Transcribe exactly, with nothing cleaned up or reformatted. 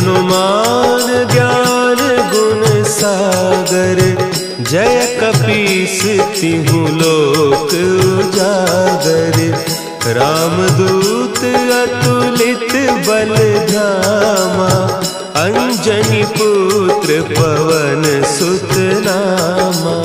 हनुमान ज्ञान गुण सागर, जय कपीस तिहु लोक उजागर। रामदूत अतुलित बल धामा, अंजनी पुत्र पवन सुत नामा।